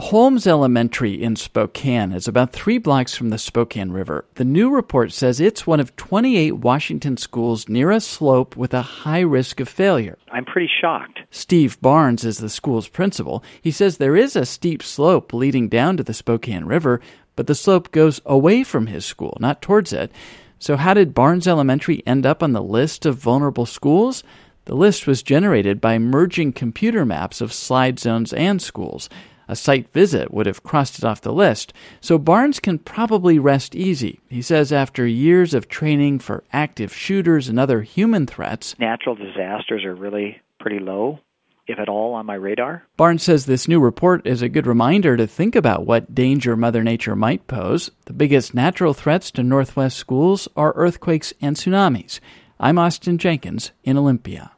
Holmes Elementary in Spokane is about 3 blocks from the Spokane River. The new report says it's one of 28 Washington schools near a slope with a high risk of failure. I'm pretty shocked. Steve Barnes is the school's principal. He says there is a steep slope leading down to the Spokane River, but the slope goes away from his school, not towards it. So how did Barnes Elementary end up on the list of vulnerable schools? The list was generated by merging computer maps of slide zones and schools. A site visit would have crossed it off the list, so Barnes can probably rest easy. He says after years of training for active shooters and other human threats, natural disasters are really pretty low, if at all, on my radar. Barnes says this new report is a good reminder to think about what danger Mother Nature might pose. The biggest natural threats to Northwest schools are earthquakes and tsunamis. I'm Austin Jenkins in Olympia.